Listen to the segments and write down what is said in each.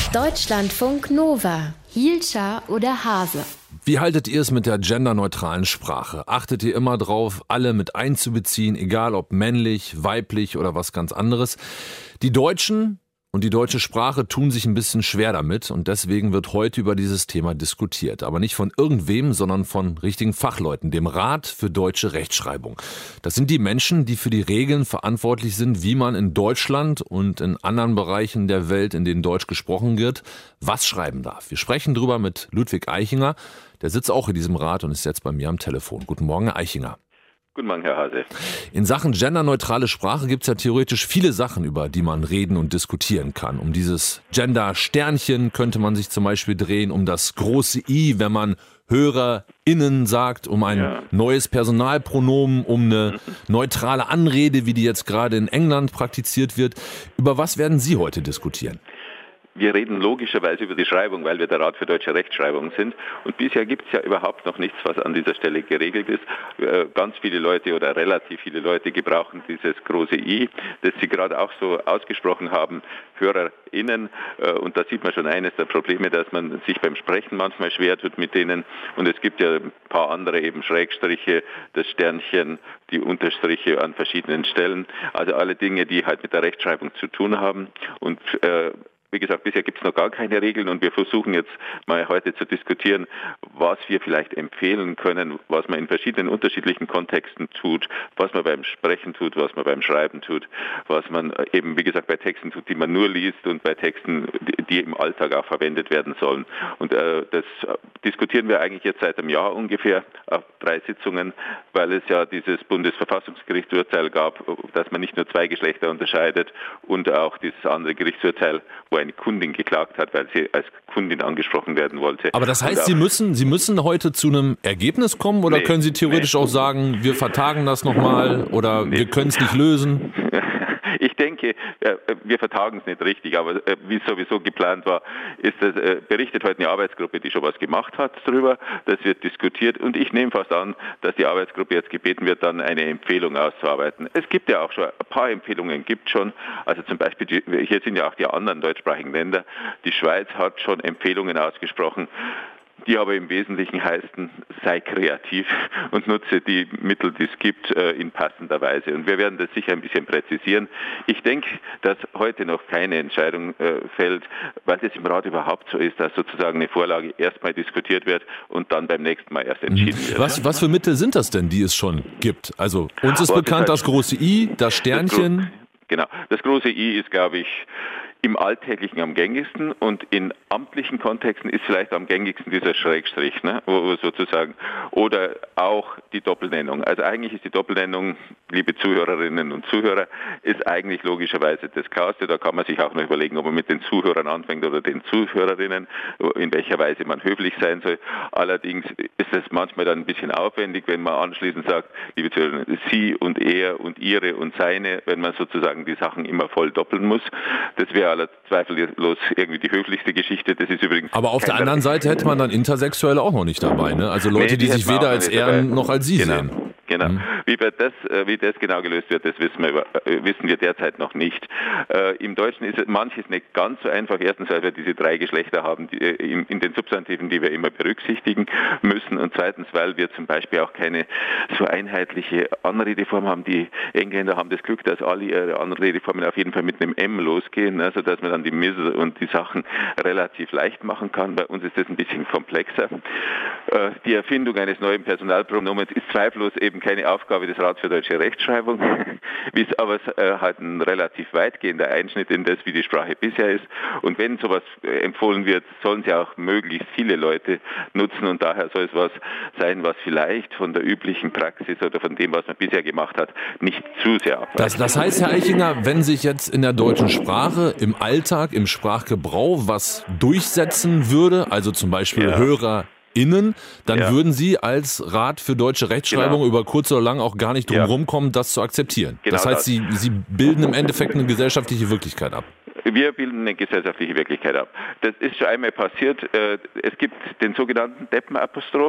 Deutschlandfunk Nova. Hielscher oder Hase? Wie haltet ihr es mit der genderneutralen Sprache? Achtet ihr immer drauf, alle mit einzubeziehen, egal ob männlich, weiblich oder was ganz anderes? Die Deutschen und die deutsche Sprache tun sich ein bisschen schwer damit und deswegen wird heute über dieses Thema diskutiert. Aber nicht von irgendwem, sondern von richtigen Fachleuten, dem Rat für deutsche Rechtschreibung. Das sind die Menschen, die für die Regeln verantwortlich sind, wie man in Deutschland und in anderen Bereichen der Welt, in denen Deutsch gesprochen wird, was schreiben darf. Wir sprechen drüber mit Ludwig Eichinger. Der sitzt auch in diesem Rat und ist jetzt bei mir am Telefon. Guten Morgen, Herr Eichinger. Guten Morgen, Herr Hase. In Sachen genderneutrale Sprache gibt es ja theoretisch viele Sachen, über die man reden und diskutieren kann. Um dieses Gender-Sternchen könnte man sich zum Beispiel drehen, um das große I, wenn man HörerInnen sagt, um ein neues Personalpronomen, um eine neutrale Anrede, wie die jetzt gerade in England praktiziert wird. Über was werden Sie heute diskutieren? Wir reden logischerweise über die Schreibung, weil wir der Rat für deutsche Rechtschreibung sind. Und bisher gibt es ja überhaupt noch nichts, was an dieser Stelle geregelt ist. Ganz viele Leute oder relativ viele Leute gebrauchen dieses große I, das Sie gerade auch so ausgesprochen haben, HörerInnen. Und da sieht man schon eines der Probleme, dass man sich beim Sprechen manchmal schwer tut mit denen. Und es gibt ja ein paar andere eben Schrägstriche, das Sternchen, die Unterstriche an verschiedenen Stellen. Also alle Dinge, die halt mit der Rechtschreibung zu tun haben. Und wie gesagt, bisher gibt es noch gar keine Regeln und wir versuchen jetzt mal heute zu diskutieren, was wir vielleicht empfehlen können, was man in verschiedenen unterschiedlichen Kontexten tut, was man beim Sprechen tut, was man beim Schreiben tut, was man eben, wie gesagt, bei Texten tut, die man nur liest und bei Texten, die im Alltag auch verwendet werden sollen. Und das diskutieren wir eigentlich jetzt seit einem Jahr ungefähr auf 3 Sitzungen, weil es ja dieses Bundesverfassungsgerichtsurteil gab, dass man nicht nur 2 Geschlechter unterscheidet und auch dieses andere Gerichtsurteil, wo eine Kundin geklagt hat, weil sie als Kundin angesprochen werden wollte. Aber das heißt, Sie müssen heute zu einem Ergebnis kommen oder können Sie theoretisch auch sagen, wir vertagen das nochmal oder wir können es nicht lösen? Ich denke, wir vertagen es nicht richtig, aber wie es sowieso geplant war, berichtet heute eine Arbeitsgruppe, die schon was gemacht hat darüber. Das wird diskutiert und ich nehme fast an, dass die Arbeitsgruppe jetzt gebeten wird, dann eine Empfehlung auszuarbeiten. Es gibt ja auch schon ein paar Empfehlungen, also zum Beispiel, hier sind ja auch die anderen deutschsprachigen Länder. Die Schweiz hat schon Empfehlungen ausgesprochen, die aber im Wesentlichen heißen, sei kreativ und nutze die Mittel, die es gibt, in passender Weise. Und wir werden das sicher ein bisschen präzisieren. Ich denke, dass heute noch keine Entscheidung fällt, weil es im Rat überhaupt so ist, dass sozusagen eine Vorlage erstmal diskutiert wird und dann beim nächsten Mal erst entschieden wird. Was für Mittel sind das denn, die es schon gibt? Also uns ist bekannt das große I, das Sternchen. Genau, das große I ist, glaube ich, im Alltäglichen am gängigsten und in amtlichen Kontexten ist vielleicht am gängigsten dieser Schrägstrich, ne, wo sozusagen, oder auch die Doppelnennung. Also eigentlich ist die Doppelnennung, liebe Zuhörerinnen und Zuhörer, ist eigentlich logischerweise das Klarste. Da kann man sich auch noch überlegen, ob man mit den Zuhörern anfängt oder den Zuhörerinnen, in welcher Weise man höflich sein soll. Allerdings ist es manchmal dann ein bisschen aufwendig, wenn man anschließend sagt, liebe Zuhörer, Sie und er und Ihre und seine, wenn man sozusagen die Sachen immer voll doppeln muss. Das wäre aller zweifellos irgendwie die höflichste Geschichte. Das ist übrigens. Aber auf der anderen Seite hätte man dann Intersexuelle auch noch nicht dabei, ne? Also Leute, die sich weder als er noch als sie sehen. Genau. Wie das genau gelöst wird, das wissen wir derzeit noch nicht. Im Deutschen ist manches nicht ganz so einfach. Erstens, weil wir diese 3 Geschlechter haben in den Substantiven, die wir immer berücksichtigen müssen. Und zweitens, weil wir zum Beispiel auch keine so einheitliche Anredeform haben. Die Engländer haben das Glück, dass alle ihre Anredeformen auf jeden Fall mit einem M losgehen, also dass man dann die Mittel und die Sachen relativ leicht machen kann. Bei uns ist das ein bisschen komplexer. Die Erfindung eines neuen Personalpronomens ist zweifellos eben keine Aufgabe des Rats für deutsche Rechtschreibung, ist aber halt ein relativ weitgehender Einschnitt in das, wie die Sprache bisher ist. Und wenn sowas empfohlen wird, sollen sie auch möglichst viele Leute nutzen und daher soll es was sein, was vielleicht von der üblichen Praxis oder von dem, was man bisher gemacht hat, nicht zu sehr abweicht. Das heißt, Herr Eichinger, wenn sich jetzt in der deutschen Sprache, im Alltag, im Sprachgebrauch was durchsetzen würde, also zum Beispiel HörerInnen, dann würden Sie als Rat für deutsche Rechtschreibung über kurz oder lang auch gar nicht drum rumkommen, das zu akzeptieren. Genau, das heißt, Sie bilden im Endeffekt eine gesellschaftliche Wirklichkeit ab. Wir bilden eine gesellschaftliche Wirklichkeit ab. Das ist schon einmal passiert. Es gibt den sogenannten Deppenapostroph,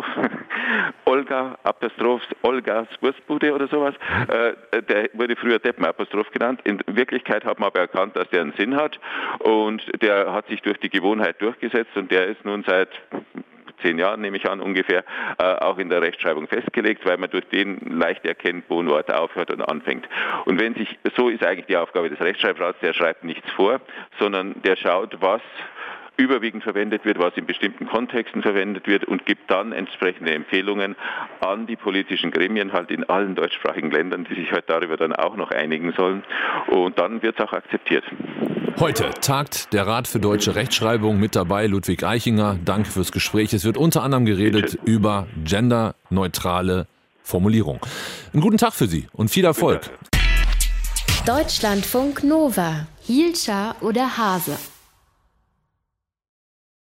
Olgas Wurstbude oder sowas. Der wurde früher Deppenapostroph genannt. In Wirklichkeit hat man aber erkannt, dass der einen Sinn hat und der hat sich durch die Gewohnheit durchgesetzt und der ist nun seit 10 Jahren, nehme ich an, ungefähr, auch in der Rechtschreibung festgelegt, weil man durch den leicht erkennt, wo ein Wort aufhört und anfängt. Und so ist eigentlich die Aufgabe des Rechtschreibrats, der schreibt nichts vor, sondern der schaut, was überwiegend verwendet wird, was in bestimmten Kontexten verwendet wird und gibt dann entsprechende Empfehlungen an die politischen Gremien halt in allen deutschsprachigen Ländern, die sich halt darüber dann auch noch einigen sollen. Und dann wird es auch akzeptiert. Heute tagt der Rat für deutsche Rechtschreibung, mit dabei Ludwig Eichinger. Danke fürs Gespräch. Es wird unter anderem geredet über genderneutrale Formulierung. Einen guten Tag für Sie und viel Erfolg. Deutschlandfunk Nova. Hielscher oder Hase?